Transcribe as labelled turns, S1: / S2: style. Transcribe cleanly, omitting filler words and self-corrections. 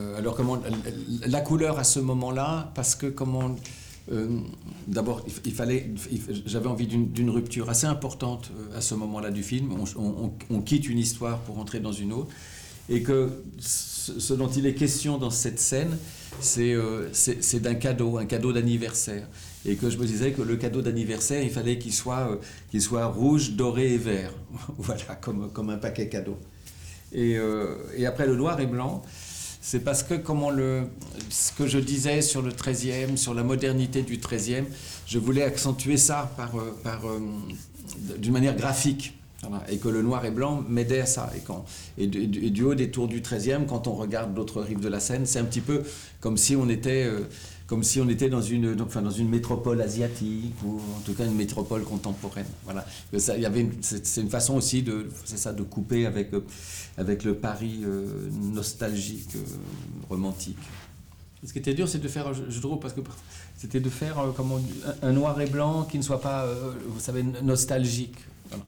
S1: Alors comment la couleur à ce moment-là, parce que comment d'abord j'avais envie d'une rupture assez importante à ce moment-là du film. On quitte une histoire pour entrer dans une autre, et que ce dont il est question dans cette scène, c'est d'un cadeau, un cadeau d'anniversaire, et que je me disais que le cadeau d'anniversaire, il fallait qu'il soit rouge, doré et vert, voilà, comme un paquet cadeau. Et après le noir et blanc, c'est parce que ce que je disais sur le XIIIe, sur la modernité du XIIIe, je voulais accentuer ça d'une manière graphique. Voilà, et que le noir et blanc m'aidait à ça. Et du haut des tours du XIIIe, quand on regarde l'autre rive de la Seine, c'est un petit peu comme si on était dans une métropole asiatique, ou en tout cas une métropole contemporaine. Voilà. C'est une façon aussi de couper avec le Paris nostalgique, romantique. Ce qui était dur, c'est de faire, je trouve, parce que c'était de faire un noir et blanc qui ne soit pas, vous savez, nostalgique.